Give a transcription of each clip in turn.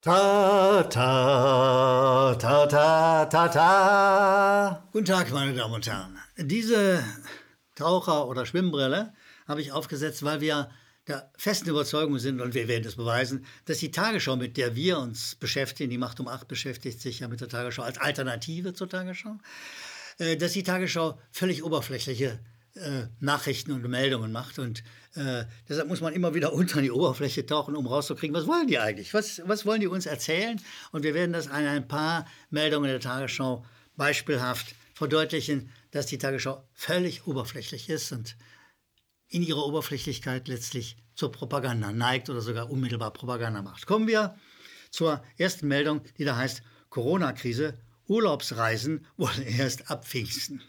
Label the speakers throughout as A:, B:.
A: Ta, ta, ta, ta, ta, ta.
B: Guten Tag, meine Damen und Herren. Diese Taucher- oder Schwimmbrille habe ich aufgesetzt, weil wir der festen Überzeugung sind, und wir werden es beweisen, dass die Tagesschau, mit der wir uns beschäftigen, die Macht um 8 beschäftigt sich ja mit der Tagesschau als Alternative zur Tagesschau, dass die Tagesschau völlig oberflächliche Nachrichten und Meldungen macht. Und deshalb muss man immer wieder unter die Oberfläche tauchen, um rauszukriegen, was wollen die eigentlich? Was wollen die uns erzählen? Und wir werden das an ein paar Meldungen der Tagesschau beispielhaft verdeutlichen, dass die Tagesschau völlig oberflächlich ist und in ihrer Oberflächlichkeit letztlich zur Propaganda neigt oder sogar unmittelbar Propaganda macht. Kommen wir zur ersten Meldung, die da heißt: Corona-Krise, Urlaubsreisen wohl erst ab Pfingsten.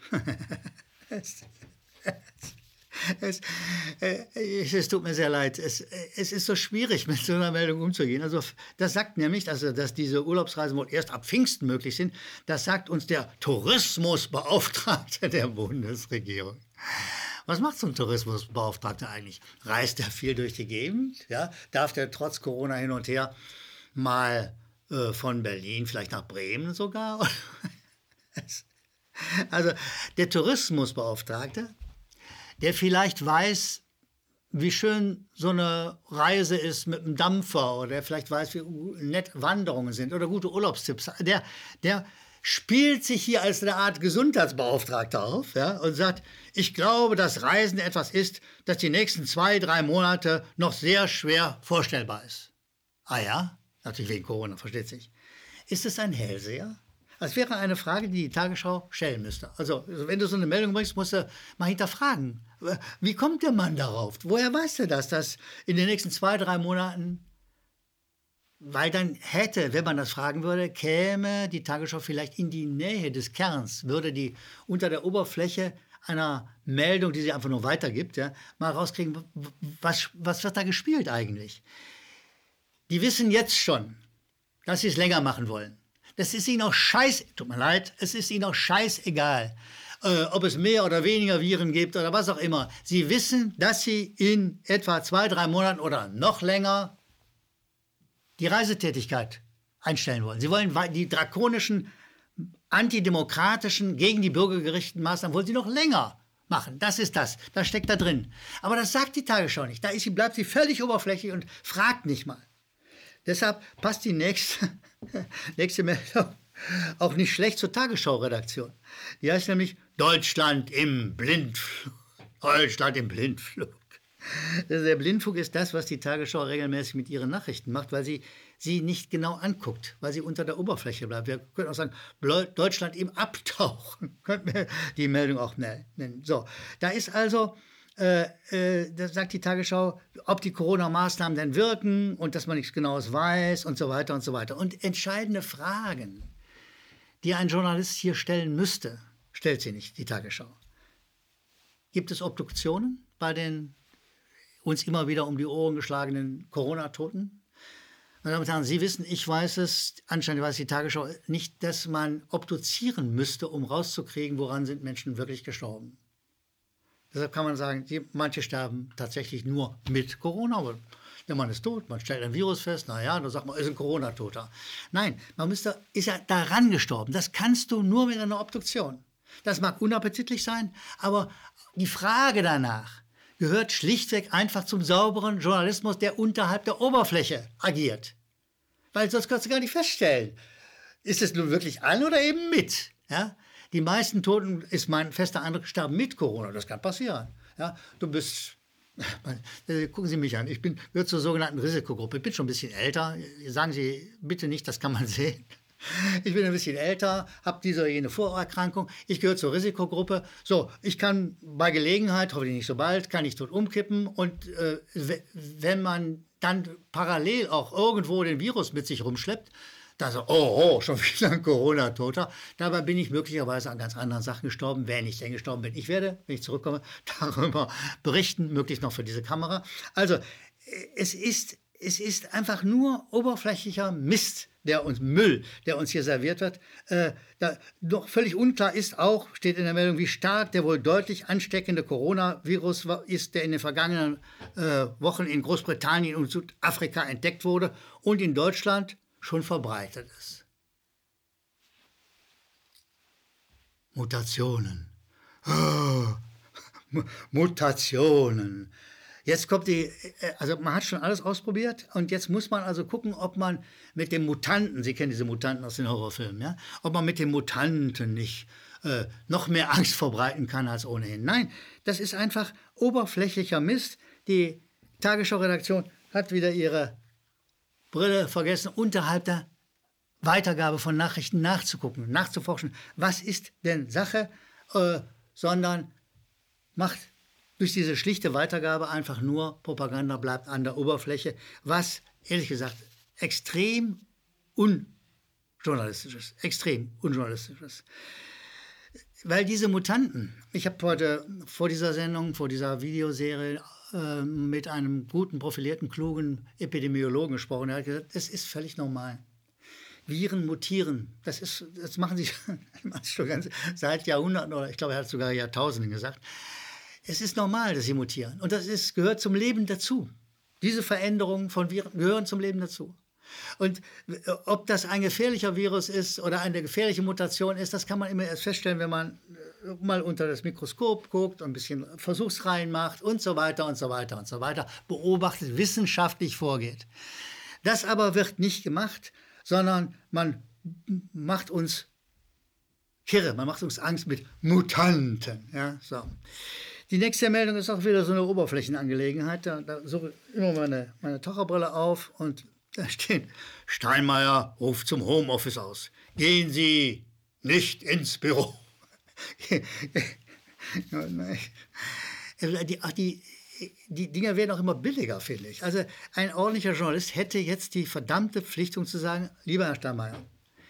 B: Es tut mir sehr leid. Es ist so schwierig, mit so einer Meldung umzugehen. Also das sagt nämlich, dass diese Urlaubsreisen wohl erst ab Pfingsten möglich sind. Das sagt uns der Tourismusbeauftragte der Bundesregierung. Was macht so ein Tourismusbeauftragter eigentlich? Reist er viel durch die Gegend? Ja? Darf der trotz Corona hin und her mal von Berlin vielleicht nach Bremen sogar? Also der Tourismusbeauftragte, der vielleicht weiß, wie schön so eine Reise ist mit einem Dampfer, oder der vielleicht weiß, wie nett Wanderungen sind oder gute Urlaubstipps, der spielt sich hier als eine Art Gesundheitsbeauftragter auf, ja, und sagt, ich glaube, dass Reisen etwas ist, das die nächsten 2-3 Monate noch sehr schwer vorstellbar ist. Ah ja? Natürlich wegen Corona, versteht sich. Ist es ein Hellseher? Das wäre eine Frage, die die Tagesschau stellen müsste. Also, wenn du so eine Meldung bringst, musst du mal hinterfragen. Wie kommt der Mann darauf? Woher weiß er das, dass in den nächsten 2-3 Monaten, weil dann hätte, wenn man das fragen würde, käme die Tagesschau vielleicht in die Nähe des Kerns, würde die unter der Oberfläche einer Meldung, die sie einfach nur weitergibt, ja, mal rauskriegen, was wird da gespielt eigentlich? Die wissen jetzt schon, dass sie es länger machen wollen. Das ist ihnen auch tut mir leid, es ist ihnen auch scheißegal, ob es mehr oder weniger Viren gibt oder was auch immer. Sie wissen, dass sie in etwa 2-3 Monaten oder noch länger die Reisetätigkeit einstellen wollen. Sie wollen die drakonischen, antidemokratischen, gegen die Bürger gerichteten Maßnahmen, wollen sie noch länger machen. Das ist das. Das steckt da drin. Aber das sagt die Tagesschau nicht. Bleibt sie völlig oberflächlich und fragt nicht mal. Deshalb passt die nächste Meldung auch nicht schlecht zur Tagesschau-Redaktion. Die heißt nämlich Deutschland im Blindflug. Deutschland im Blindflug. Der Blindflug ist das, was die Tagesschau regelmäßig mit ihren Nachrichten macht, weil sie nicht genau anguckt, weil sie unter der Oberfläche bleibt. Wir können auch sagen, Deutschland im Abtauchen, könnten wir die Meldung auch nennen. So, da ist also, da sagt die Tagesschau, ob die Corona-Maßnahmen denn wirken und dass man nichts Genaues weiß und so weiter und so weiter. Und entscheidende Fragen, die ein Journalist hier stellen müsste, stellt sie nicht, die Tagesschau. Gibt es Obduktionen bei den uns immer wieder um die Ohren geschlagenen Corona-Toten? Meine Damen und Herren, Sie wissen, ich weiß es, anscheinend weiß die Tagesschau nicht, dass man obduzieren müsste, um rauszukriegen, woran sind Menschen wirklich gestorben. Deshalb kann man sagen, manche sterben tatsächlich nur mit Corona, aber der Mann ist tot, man stellt ein Virus fest, naja, dann sagt man, ist ein Corona-Toter. Nein, ist ja daran gestorben. Das kannst du nur mit einer Obduktion. Das mag unappetitlich sein, aber die Frage danach gehört schlichtweg einfach zum sauberen Journalismus, der unterhalb der Oberfläche agiert. Weil sonst kannst du gar nicht feststellen, ist es nun wirklich an oder eben mit, ja? Die meisten Toten, ist mein fester Eindruck, sterben mit Corona. Das kann passieren. Ja, gucken Sie mich an, gehöre zur sogenannten Risikogruppe. Ich bin schon ein bisschen älter. Sagen Sie bitte nicht, das kann man sehen. Ich bin ein bisschen älter, habe diese oder jene Vorerkrankung. Ich gehöre zur Risikogruppe. So, ich kann bei Gelegenheit, hoffentlich nicht so bald, kann ich tot umkippen. Und wenn man dann parallel auch irgendwo den Virus mit sich rumschleppt, dann so, schon wieder ein Corona-Toter. Dabei bin ich möglicherweise an ganz anderen Sachen gestorben, wenn ich denn gestorben bin. Ich werde, wenn ich zurückkomme, darüber berichten, möglichst noch für diese Kamera. Also, es ist einfach nur oberflächlicher Müll, der uns hier serviert wird. Doch völlig unklar ist auch, steht in der Meldung, wie stark der wohl deutlich ansteckende Coronavirus ist, der in den vergangenen Wochen in Großbritannien und Südafrika entdeckt wurde und in Deutschland schon verbreitet ist. Mutationen. Oh, Mutationen. Jetzt kommt also man hat schon alles ausprobiert und jetzt muss man also gucken, ob man mit dem Mutanten, Sie kennen diese Mutanten aus den Horrorfilmen, ja, ob man mit dem Mutanten nicht noch mehr Angst verbreiten kann als ohnehin. Nein, das ist einfach oberflächlicher Mist. Die Tagesschau-Redaktion hat wieder ihre Brille vergessen, unterhalb der Weitergabe von Nachrichten nachzugucken, nachzuforschen. Was ist denn Sache? Sondern macht durch diese schlichte Weitergabe einfach nur Propaganda, bleibt an der Oberfläche, was, ehrlich gesagt, extrem unjournalistisch ist. Extrem unjournalistisch ist. Weil diese Mutanten, ich habe heute vor dieser Sendung, vor dieser Videoserie mit einem guten, profilierten, klugen Epidemiologen gesprochen. Er hat gesagt, es ist völlig normal. Viren mutieren, das machen sie schon seit Jahrhunderten oder ich glaube, er hat sogar Jahrtausenden gesagt. Es ist normal, dass sie mutieren und das gehört zum Leben dazu. Diese Veränderungen von Viren gehören zum Leben dazu. Und ob das ein gefährlicher Virus ist oder eine gefährliche Mutation ist, das kann man immer erst feststellen, wenn man mal unter das Mikroskop guckt und ein bisschen Versuchsreihen macht und so weiter und so weiter und so weiter, beobachtet, wissenschaftlich vorgeht. Das aber wird nicht gemacht, sondern man macht uns kirre, man macht uns Angst mit Mutanten. Ja, so. Die nächste Meldung ist auch wieder so eine Oberflächenangelegenheit. Da suche ich immer meine Taucherbrille auf und da steht, Steinmeier ruft zum Homeoffice aus. Gehen Sie nicht ins Büro. Die Dinger werden auch immer billiger, finde ich. Also ein ordentlicher Journalist hätte jetzt die verdammte Pflichtung zu sagen, lieber Herr Steinmeier,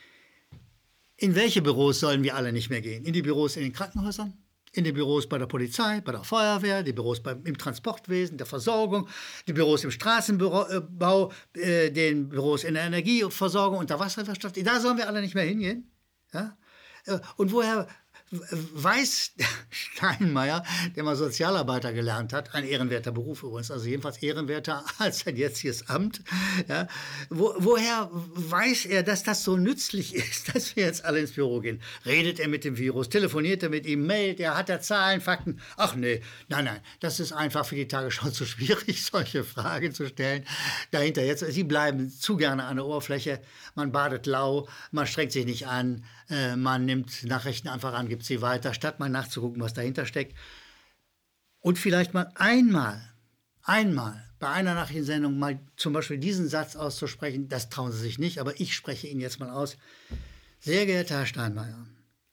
B: in welche Büros sollen wir alle nicht mehr gehen? In die Büros in den Krankenhäusern? In die Büros bei der Polizei, bei der Feuerwehr, die Büros im Transportwesen, der Versorgung, die Büros im Straßenbau, den Büros in der Energieversorgung und der Wasserwirtschaft. Da sollen wir alle nicht mehr hingehen. Ja? Und woher weiß Steinmeier, der mal Sozialarbeiter gelernt hat, ein ehrenwerter Beruf übrigens, also jedenfalls ehrenwerter als sein jetziges Amt, ja, woher weiß er, dass das so nützlich ist, dass wir jetzt alle ins Büro gehen? Redet er mit dem Virus, telefoniert er mit ihm, mailt er, hat er Zahlen, Fakten? Ach nee, nein, das ist einfach für die Tagesschau zu schwierig, solche Fragen zu stellen. Dahinter jetzt, sie bleiben zu gerne an der Oberfläche, man badet lau, man strengt sich nicht an, man nimmt Nachrichten einfach an, gibt sie weiter, statt mal nachzugucken, was dahinter steckt. Und vielleicht mal einmal bei einer Nachrichtensendung mal zum Beispiel diesen Satz auszusprechen, das trauen Sie sich nicht, aber ich spreche ihn jetzt mal aus. Sehr geehrter Herr Steinmeier,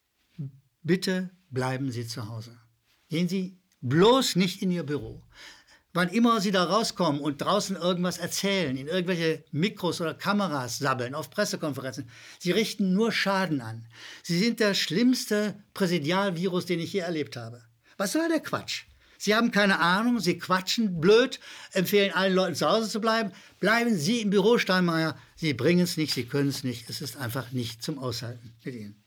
B: bitte bleiben Sie zu Hause. Gehen Sie bloß nicht in Ihr Büro. Wann immer Sie da rauskommen und draußen irgendwas erzählen, in irgendwelche Mikros oder Kameras sabbeln, auf Pressekonferenzen, Sie richten nur Schaden an. Sie sind der schlimmste Präsidialvirus, den ich je erlebt habe. Was soll der Quatsch? Sie haben keine Ahnung, Sie quatschen blöd, empfehlen allen Leuten zu Hause zu bleiben. Bleiben Sie im Büro, Steinmeier. Sie bringen es nicht, Sie können es nicht. Es ist einfach nicht zum Aushalten mit Ihnen.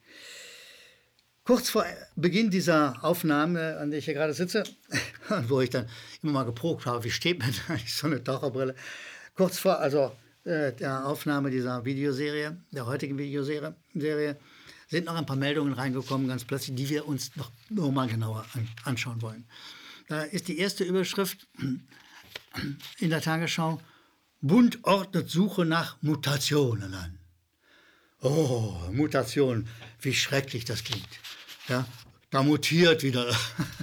B: Kurz vor Beginn dieser Aufnahme, an der ich hier gerade sitze, wo ich dann immer mal geprobt habe, wie steht mir eigentlich so eine Taucherbrille, kurz vor der Aufnahme dieser Videoserie, der heutigen Videoserie, sind noch ein paar Meldungen reingekommen, ganz plötzlich, die wir uns noch mal genauer anschauen wollen. Da ist die erste Überschrift in der Tagesschau: Bund ordnet Suche nach Mutationen an. Oh, Mutation, wie schrecklich das klingt. Ja, da mutiert wieder.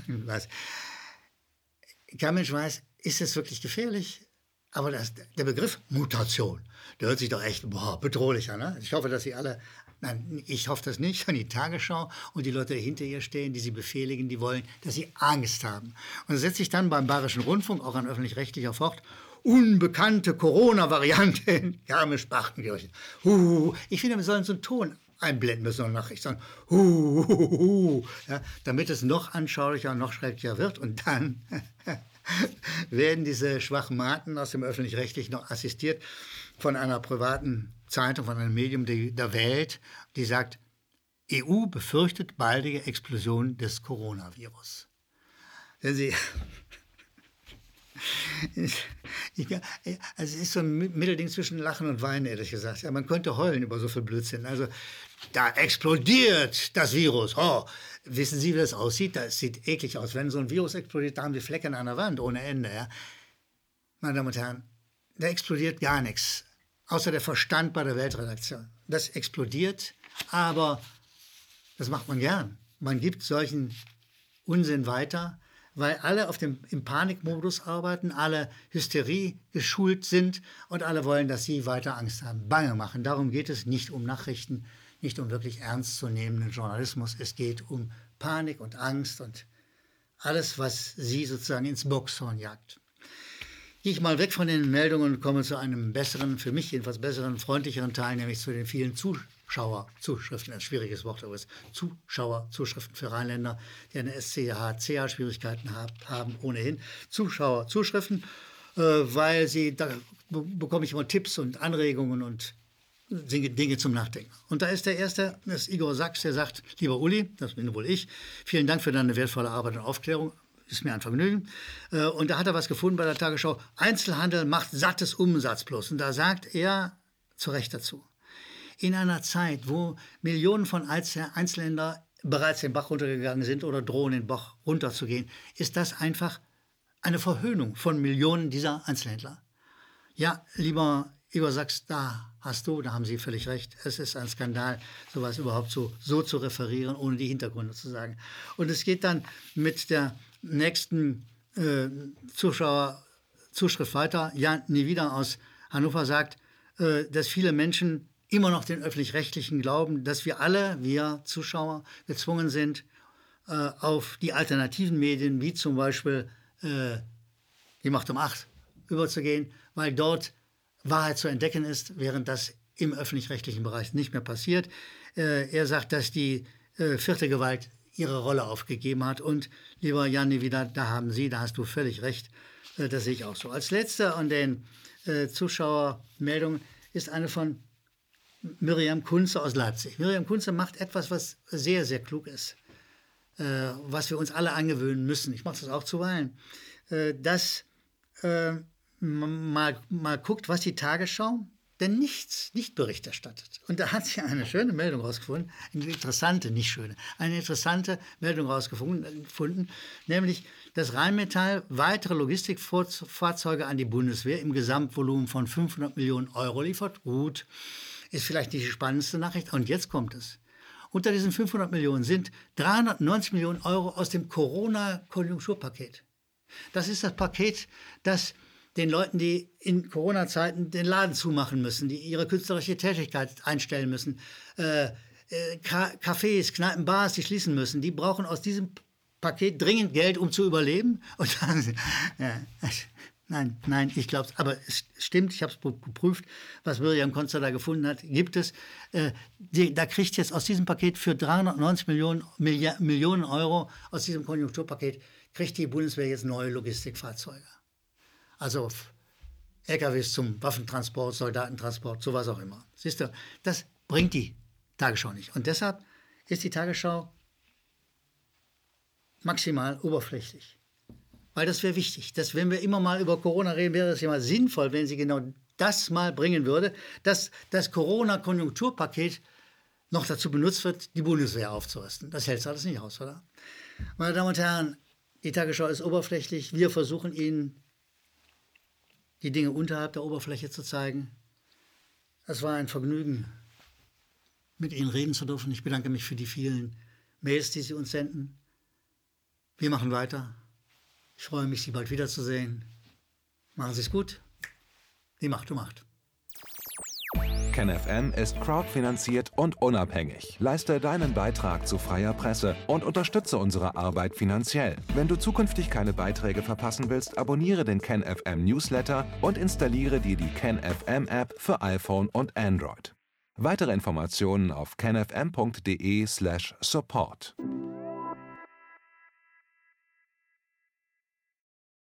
B: Kein Mensch weiß, ist es wirklich gefährlich? Aber der Begriff Mutation, der hört sich doch echt bedrohlich an. Ne? Ich hoffe, dass Sie alle, nein, ich hoffe das nicht, an die Tagesschau und die Leute, die hinter ihr stehen, die sie befehligen, die wollen, dass sie Angst haben. Und das setzt sich dann beim Bayerischen Rundfunk, auch ein öffentlich-rechtlicher, fort. Unbekannte Corona-Variante in Garmisch-Partenkirchen. Ich finde, wir sollen so einen Ton einblenden mit so einer Nachricht, sagen, ja, damit es noch anschaulicher und noch schrecklicher wird. Und dann werden diese Schwachmaten aus dem Öffentlich-Rechtlichen noch assistiert von einer privaten Zeitung, von einem Medium der Welt, die sagt, EU befürchtet baldige Explosion des Coronavirus. Wenn Sie Es ist so ein Mittelding zwischen Lachen und Weinen, ehrlich gesagt. Ja, man könnte heulen über so viel Blödsinn. Also, da explodiert das Virus. Oh, wissen Sie, wie das aussieht? Das sieht eklig aus. Wenn so ein Virus explodiert, da haben wir Flecken an der Wand ohne Ende. Ja? Meine Damen und Herren, da explodiert gar nichts. Außer der Verstand bei der Weltredaktion. Das explodiert, aber das macht man gern. Man gibt solchen Unsinn weiter, weil alle im Panikmodus arbeiten, alle Hysterie geschult sind und alle wollen, dass sie weiter Angst haben, Bange machen. Darum geht es nicht um Nachrichten, nicht um wirklich ernstzunehmenden Journalismus. Es geht um Panik und Angst und alles, was sie sozusagen ins Boxhorn jagt. Gehe ich mal weg von den Meldungen und komme zu einem besseren, für mich jedenfalls besseren, freundlicheren Teil, nämlich zu den vielen Zuschauerzuschriften, ein schwieriges Wort, aber es ist Zuschauerzuschriften für Rheinländer, die eine SCH-CH-Schwierigkeiten haben, ohnehin. Zuschauerzuschriften, weil da bekomme ich immer Tipps und Anregungen und Dinge zum Nachdenken. Und da ist der Erste, das ist Igor Sachs, der sagt, lieber Uli, das bin wohl ich, vielen Dank für deine wertvolle Arbeit und Aufklärung. Ist mir ein Vergnügen. Und da hat er was gefunden bei der Tagesschau. Einzelhandel macht sattes Umsatz plus. Und da sagt er zu Recht dazu. In einer Zeit, wo Millionen von Einzelhändlern bereits den Bach runtergegangen sind oder drohen, den Bach runterzugehen, ist das einfach eine Verhöhnung von Millionen dieser Einzelhändler. Ja, lieber Igor Sachs, da haben Sie völlig recht. Es ist ein Skandal, sowas überhaupt so zu referieren, ohne die Hintergründe zu sagen. Und es geht dann mit der nächsten Zuschauerzuschrift weiter. Jan Niewida aus Hannover sagt, dass viele Menschen immer noch den Öffentlich-Rechtlichen glauben, dass wir Zuschauer, gezwungen sind, auf die alternativen Medien, wie zum Beispiel die Macht um 8, überzugehen, weil dort Wahrheit zu entdecken ist, während das im öffentlich-rechtlichen Bereich nicht mehr passiert. Er sagt, dass die vierte Gewalt ihre Rolle aufgegeben hat. Und lieber Jan Niewida, da hast du völlig recht. Das sehe ich auch so. Als letzter an den Zuschauermeldungen ist eine von Miriam Kunze aus Leipzig. Miriam Kunze macht etwas, was sehr, sehr klug ist, was wir uns alle angewöhnen müssen. Ich mache das auch zuweilen. Dass mal guckt, was die Tagesschau denn nicht Bericht erstattet. Und da hat sie eine schöne Meldung rausgefunden, eine interessante Meldung rausgefunden, nämlich, dass Rheinmetall weitere Logistikfahrzeuge an die Bundeswehr im Gesamtvolumen von 500 Millionen Euro liefert. Gut, ist vielleicht nicht die spannendste Nachricht. Und jetzt kommt es. Unter diesen 500 Millionen sind 390 Millionen Euro aus dem Corona-Konjunkturpaket. Das ist das Paket, das den Leuten, die in Corona-Zeiten den Laden zumachen müssen, die ihre künstlerische Tätigkeit einstellen müssen, Cafés, Kneipen, Bars, die schließen müssen, die brauchen aus diesem Paket dringend Geld, um zu überleben. Und dann, nein, ich glaube es, aber es stimmt, ich habe es geprüft, was Miriam Kunze da gefunden hat, gibt es. Da kriegt jetzt aus diesem Paket für 390 Millionen Euro, aus diesem Konjunkturpaket, kriegt die Bundeswehr jetzt neue Logistikfahrzeuge. Also LKWs zum Waffentransport, Soldatentransport, sowas auch immer. Siehst du, das bringt die Tagesschau nicht. Und deshalb ist die Tagesschau maximal oberflächlich. Weil das wäre wichtig. Dass, wenn wir immer mal über Corona reden, wäre es ja mal sinnvoll, wenn sie genau das mal bringen würde, dass das Corona-Konjunkturpaket noch dazu benutzt wird, die Bundeswehr aufzurüsten. Das hält alles nicht aus, oder? Meine Damen und Herren, die Tagesschau ist oberflächlich. Wir versuchen Ihnen die Dinge unterhalb der Oberfläche zu zeigen. Es war ein Vergnügen, mit Ihnen reden zu dürfen. Ich bedanke mich für die vielen Mails, die Sie uns senden. Wir machen weiter. Ich freue mich, Sie bald wiederzusehen. Machen Sie es gut. Die Macht um 8.
C: KenFM ist crowdfinanziert und unabhängig. Leiste deinen Beitrag zu freier Presse und unterstütze unsere Arbeit finanziell. Wenn du zukünftig keine Beiträge verpassen willst, abonniere den KenFM Newsletter und installiere dir die KenFM App für iPhone und Android. Weitere Informationen auf kenfm.de/support.